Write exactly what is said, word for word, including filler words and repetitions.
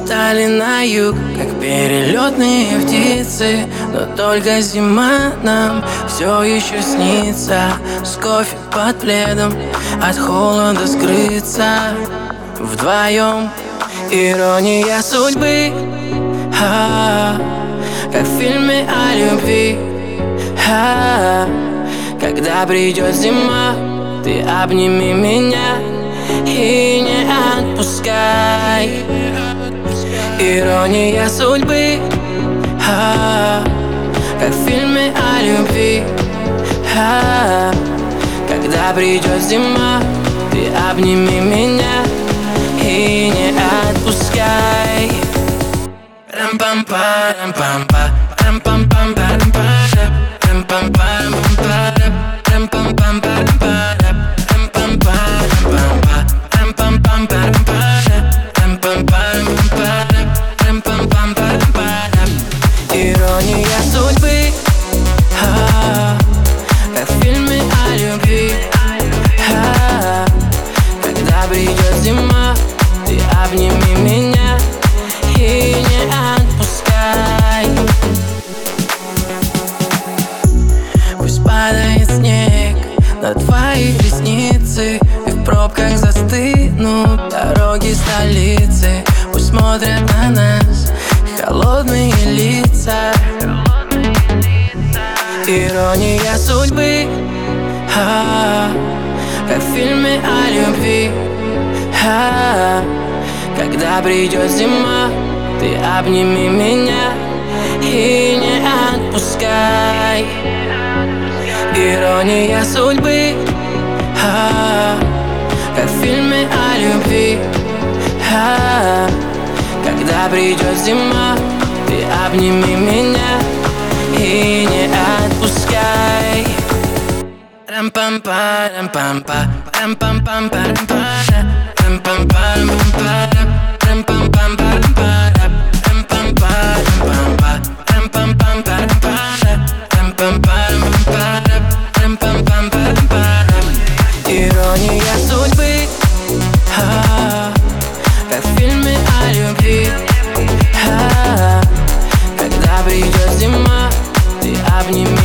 улетали на юг, как перелетные птицы. Но только зима нам все еще снится. С кофе под пледом, от холода скрыться вдвоем. Ирония судьбы, а, как в фильме о любви, а, когда придет зима, ты обними меня и не отпускай. Ирония судьбы, а, как в фильме о любви, а, когда придет зима, ты обними меня и не отпускай. Рам-пам-па, рам-пам-па, рам-пам-пам-па, рам-па-ра, рам-пам-па, рам-пам-па, рам-пам-пам-па, рам-па-ра, рам-пам-па, рам-пам-па, рам-пам-пам-па, рам-па-ра, рам-пам-па, рам-пам-па, рам-пам-пам-па, рам-па-ра. Ирония судьбы, а, как в фильме о любви, а, когда придет зима, ты обними меня и не отпускай. Пусть падает снег на твои ресницы, и в пробках застынут дороги столицы. Пусть смотрят на нас холодные лица. Ирония судьбы, а, как в фильме о любви, а, когда придет зима, ты обними меня и не отпускай. Ирония судьбы, а, как в фильме о любви, а, когда придет зима, ты обними меня и не отпускай. Рам-пам-па, рам-пам-па, рам-пам-пам-па, рам-па-ра, рам-пам-па, рам-пам-па, рам-пам-пам-па, рам-па-ра, рам-пам-па, рам-пам-па, рам-пам-пам-па, рам-па-ра, рам-пам-па, рам-пам-па, рам-пам-пам-па, рам-па-ра. Ирония судьбы, а, как в фильме о любви, а, когда придет зима, ты обними